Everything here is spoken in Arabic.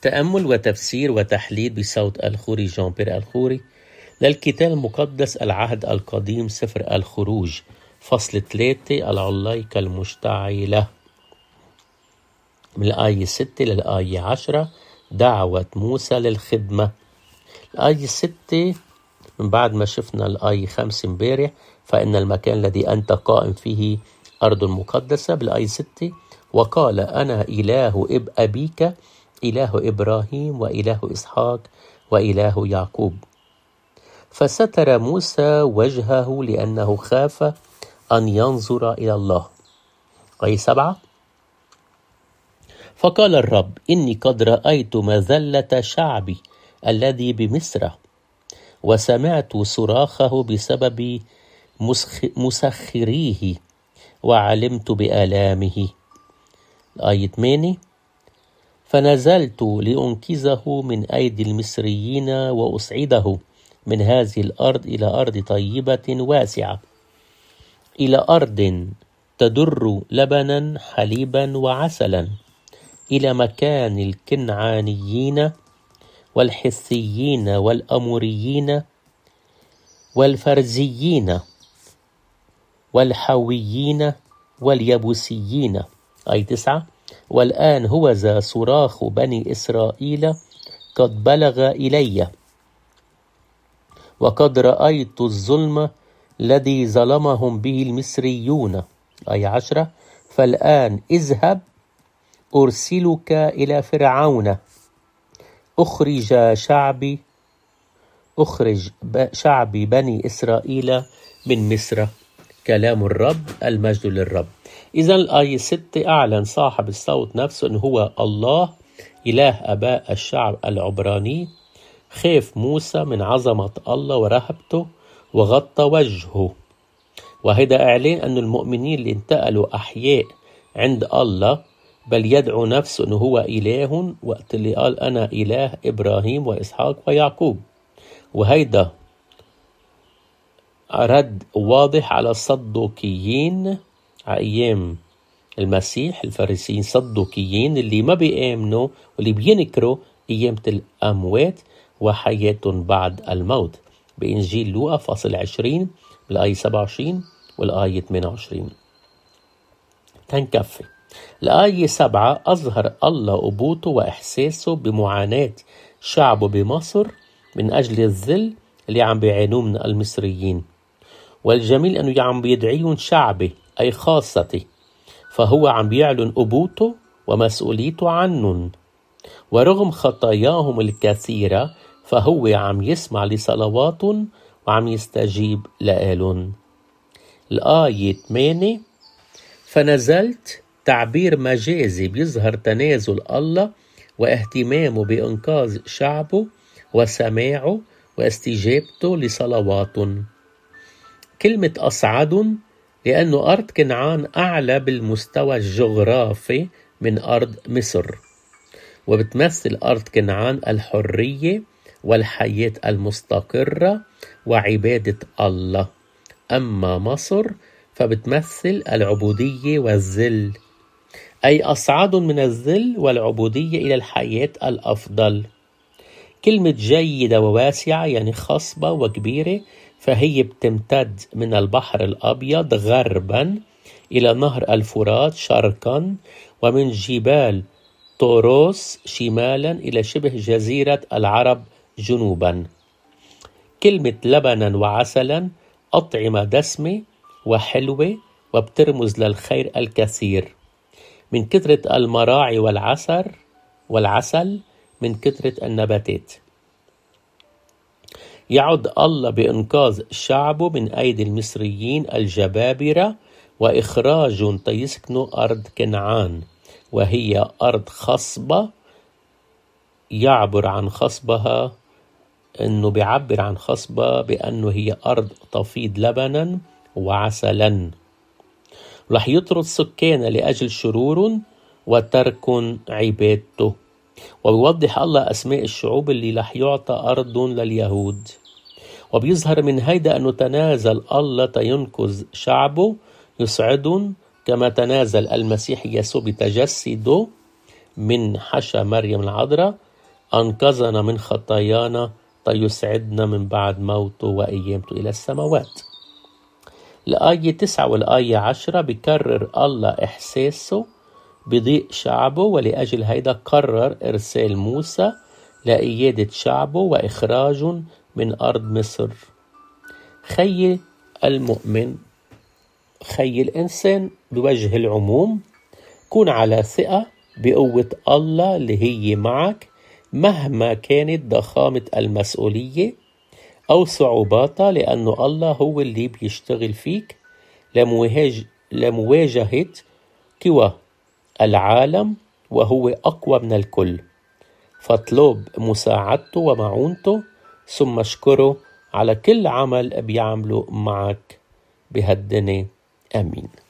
تأمل وتفسير وتحليل بصوت الخوري جان بير الخوري للكتاب المقدس العهد القديم سفر الخروج فصل 3 العلايقة المشتعلة من الآية 6 للآية 10 دعوة موسى للخدمة. الآية 6 من بعد ما شفنا الآية 5 امبارح فإن المكان الذي أنت قائم فيه أرض مقدسة. بالآية 6 وقال أنا إله أبيك إله إبراهيم وإله إسحاق وإله يعقوب. فستر موسى وجهه لأنه خاف أن ينظر إلى الله. آية 7 فقال الرب إني قد رأيت مذلة شعبي الذي بمصر وسمعت صراخه بسبب مسخريه وعلمت بآلامه. آية 8 فنزلت لأنقذه من أيدي المصريين وأصعده من هذه الأرض إلى أرض طيبة واسعة إلى أرض تدر لبنا حليبا وعسلا إلى مكان الكنعانيين والحثيين والأموريين والفرزيين والحويين واليبوسيين. أي 9 والآن هو ذا صراخ بني إسرائيل قد بلغ إلي وقد رأيت الظلم الذي ظلمهم به المصريون. أي 10 فالآن اذهب أرسلك إلى فرعون أخرج شعبي بني إسرائيل من مصر. كلام الرب المجد للرب. إذن الآية 6 أعلن صاحب الصوت نفسه أنه هو الله إله أباء الشعب العبراني. خاف موسى من عظمة الله ورهبته وغطى وجهه. وهذا إعلان أن المؤمنين اللي انتقلوا أحياء عند الله بل يدعو نفسه أنه هو إله وقت اللي قال أنا إله إبراهيم وإسحاق ويعقوب. وهيدا رد واضح على الصدوقيين على أيام المسيح. الفارسيين صدوقيين اللي ما بيآمنوا واللي بينكروا قيامة الأموات وحياة بعد الموت بإنجيل لوقا فصل 20 بالآية 27 والآية 28. تنكفي الآية 7 أظهر الله أبوته وإحساسه بمعاناة شعبه بمصر من أجل الذل اللي عم بيعانوه من المصريين. والجميل أنه عم بيدعيهم شعبه أي خاصتي، فهو عم بيعلن أبوته ومسؤوليته عنهم. ورغم خطاياهم الكثيرة فهو عم يسمع لصلواتهم وعم يستجيب لآلهم. الآية 8 فنزلت تعبير مجازي بيظهر تنازل الله واهتمامه بإنقاذ شعبه وسماعه واستجابته لصلواتهم. كلمة أصعد لأنه أرض كنعان أعلى بالمستوى الجغرافي من أرض مصر، وبتمثل أرض كنعان الحرية والحياة المستقرة وعبادة الله. أما مصر فبتمثل العبودية والذل، أي أصعد من الذل والعبودية إلى الحياة الأفضل. كلمة جيدة وواسعة يعني خصبة وكبيرة، فهي بتمتد من البحر الأبيض غربا إلى نهر الفرات شرقا، ومن جبال طوروس شمالا إلى شبه جزيرة العرب جنوبا. كلمة لبنا وعسلا أطعمة دسمة وحلوة وبترمز للخير الكثير من كثرة المراعي والعسل من كثرة النباتات. يعد الله بإنقاذ شعبه من أيدي المصريين الجبابرة وإخراج تيسكنوا أرض كنعان، وهي أرض خصبة يعبر عن خصبها أنه بيعبر عن خصبة بأنه هي أرض تفيض لبنا وعسلا. رح يطرد سكان لأجل شرور وترك عبادته. وبيوضح الله أسماء الشعوب اللي رح يعطى أرض لليهود. وبيظهر من هيدا أنه تنازل الله تينقذ شعبه يسعدهم كما تنازل المسيح يسوع بتجسده من حشا مريم العذراء أنقذنا من خطايانا تيسعدنا من بعد موته وقيامته إلى السماوات. الآية 9 والآية 10 بكرر الله إحساسه بضيق شعبه، ولأجل هيدا قرر إرسال موسى لإيادة شعبه وإخراج من أرض مصر. خي المؤمن، خي الإنسان بوجه العموم، كون على ثقة بقوة الله اللي هي معك مهما كانت ضخامة المسؤولية أو صعوباتها، لأنه الله هو اللي بيشتغل فيك لمواجهة قوى العالم، وهو أقوى من الكل. فاطلب مساعدته ومعونته، ثم اشكره على كل عمل بيعمله معك بهالدنيا. آمين.